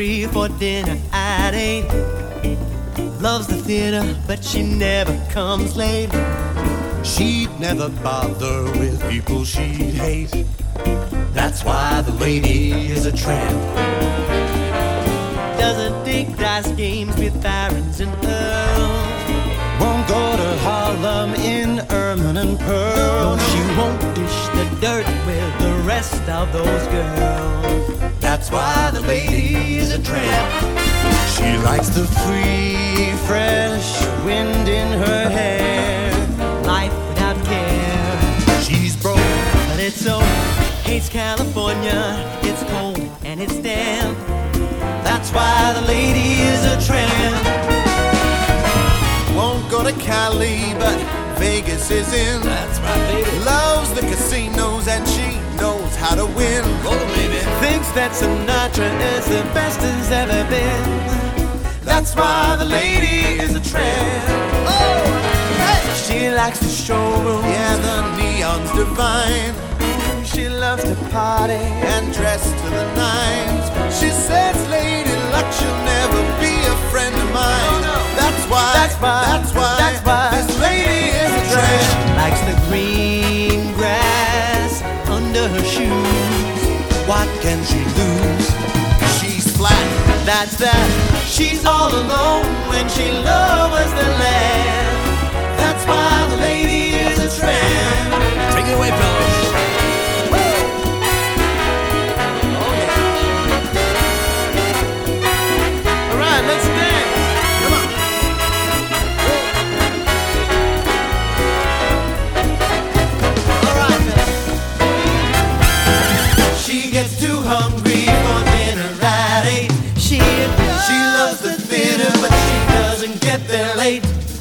hungry for dinner at 8. Loves the theater, but she never comes late. She'd never bother with people she'd hate. That's why the lady is a tramp. Doesn't dig dice games with barons and earls. Won't go to Harlem in ermine and pearl. No, she won't dish the dirt with the rest of those girls. That's why the lady is a tramp. She likes the free, fresh wind in her hair. Life without care. She's broke, but it's so. Hates California, it's cold and it's damp. That's why the lady is a tramp. Won't go to Cali, but Vegas is in. That's right, baby. Loves the casinos and she knows how to win. Oh, baby. Thinks that Sinatra is the best there's ever been. That's why the lady is a tramp. Oh, hey. She likes the showroom. Yeah, the neon's divine. She loves to party and dress to the nines. She says Lady Luck she'll never be a friend of mine. Oh, no. That's why this lady is a tramp. Likes the green grass under her shoes. What can she lose? She's flat. That's that. She's all alone when she lowers the land. That's why the lady is a tramp. Take it away, fellas. Let's dance. Come on. All right, man. She gets too hungry for dinner at 8. She loves the theater, but she doesn't get there late.